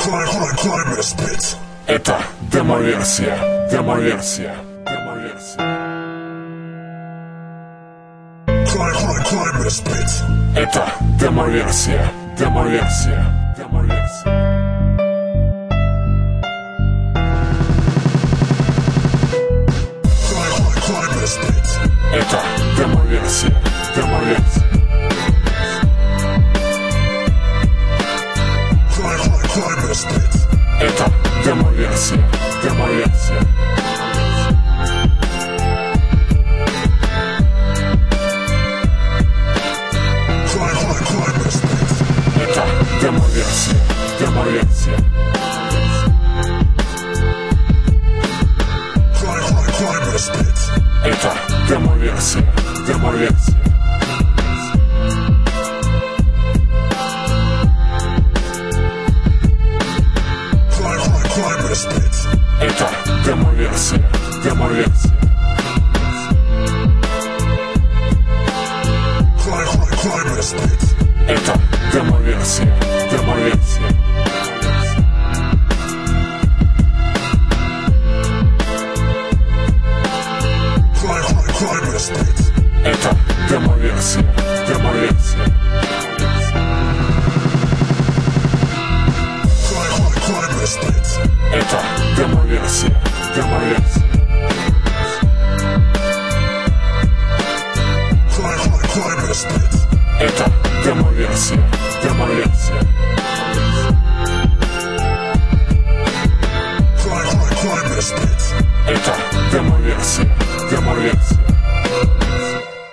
Это демоверсия, демоверсия, демоверсия. Это демоверсия, демоверсия, демоверсия. Это демоверсия, демоверсия. Это демоверсия, демоверсия. Это демоверсия, демоверсия. Это демоверсия, демоверсия. Это демоверсия, демоверсия. Это демоверсия, демоверсия. Это демоверсия, демоверсия. Это демоверсия, демоверсия. Это демоверсия, демоверсия. Это демоверсия, демоверсия.